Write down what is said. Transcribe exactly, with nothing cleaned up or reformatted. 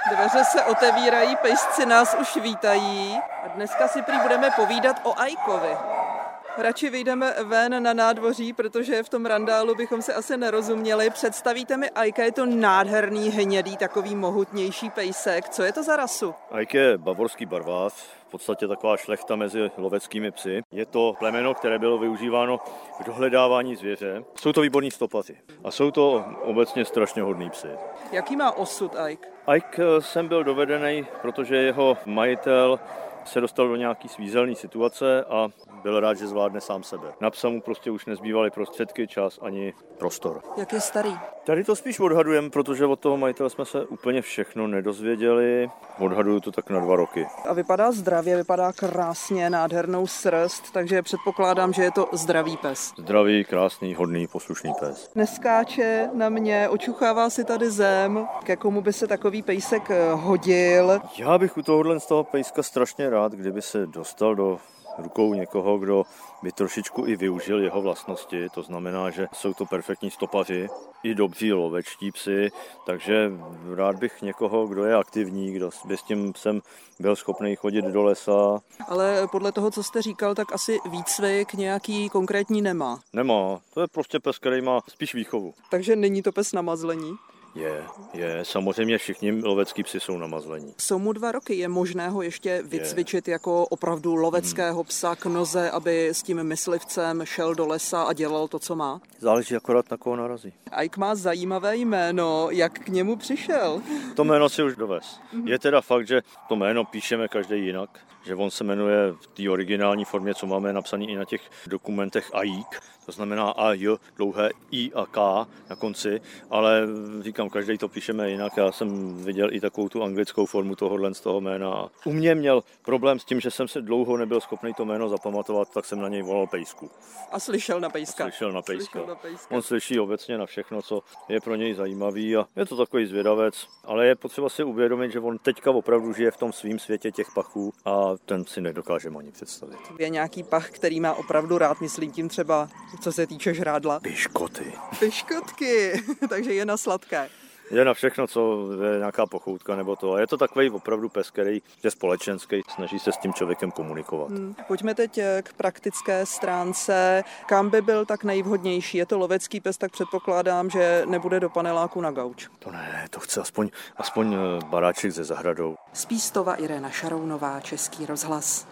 Dveře se otevírají, pejsci nás už vítají a dneska si prý budeme povídat o Ajkovi. Radši vyjdeme ven na nádvoří, protože v tom randálu bychom se asi nerozuměli. Představíte mi Ajka, je to nádherný, hnědý, takový mohutnější pejsek. Co je to za rasu? Ajk je bavorský barvás, v podstatě taková šlechta mezi loveckými psy. Je to plemeno, které bylo využíváno k dohledávání zvěře. Jsou to výborní stopaři a jsou to obecně strašně hodný psy. Jaký má osud Ajk? Ajk sem byl dovedený, protože jeho majitel se dostal do nějaký svízelné situace a byl rád, že zvládne sám sebe. Na psa mu prostě už nezbývaly prostředky, čas ani prostor. Jak je starý? Tady to spíš odhadujeme, protože od toho majitele jsme se úplně všechno nedozvěděli. Odhaduju to tak na dva roky. A vypadá zdravě, vypadá krásně, nádhernou srst, takže předpokládám, že je to zdravý pes. Zdravý, krásný, hodný, poslušný pes. Neskáče na mě, očuchává si tady zem. Ke komu by se takový pejsek hodil? Já bych u tohohle z toho pejska strašně rád, kdyby se dostal do rukou někoho, kdo by trošičku i využil jeho vlastnosti. To znamená, že jsou to perfektní stopaři, i dobří lovečtí psy, takže rád bych někoho, kdo je aktivní, kdo by s tím psem byl schopný chodit do lesa. Ale podle toho, co jste říkal, tak asi výcvik nějaký konkrétní nemá. Nemá, to je prostě pes, který má spíš výchovu. Takže není to pes na mazlení? Je, je. Samozřejmě všichni lovecký psi jsou namazlení. Jsou mu dva roky, je možné ho ještě vycvičit je. Jako opravdu loveckého psa k noze, aby s tím myslivcem šel do lesa a dělal to, co má? Záleží akorát na koho narazí. Ajk má zajímavé jméno, jak k němu přišel? To jméno si už dovez. Je teda fakt, že to jméno píšeme každý jinak, že on se jmenuje v té originální formě, co máme napsaný i na těch dokumentech Ajk, to znamená A, J, dlouhé I a K na konci, ale říkám, každý to píšeme jinak. Já jsem viděl i takovou tu anglickou formu tohohle z toho jména. U mě měl problém s tím, že jsem se dlouho nebyl schopný to jméno zapamatovat, tak jsem na něj volal Pejsku. A slyšel na Pejska. A slyšel na Pejska. Slyšel na Pejska. On slyší obecně na všechno, co je pro něj zajímavý a je to takový zvědavec, ale je potřeba si uvědomit, že on teďka opravdu žije v tom svým světě těch pachů a ten si nedokážeme ani představit. Je nějaký pach, který má opravdu rád, myslím tím třeba, co se týče žrádla? Piškoty. Piškotky, takže je na sladké. Je na všechno, co je nějaká pochoutka nebo to. A je to takový opravdu pes, který je společenský, snaží se s tím člověkem komunikovat. Hmm. Pojďme teď k praktické stránce. Kam by byl tak nejvhodnější? Je to lovecký pes, tak předpokládám, že nebude do paneláku na gauč. To ne, to chce aspoň, aspoň baráček se zahradou. Z Pístova Irena Šarounová, Český rozhlas.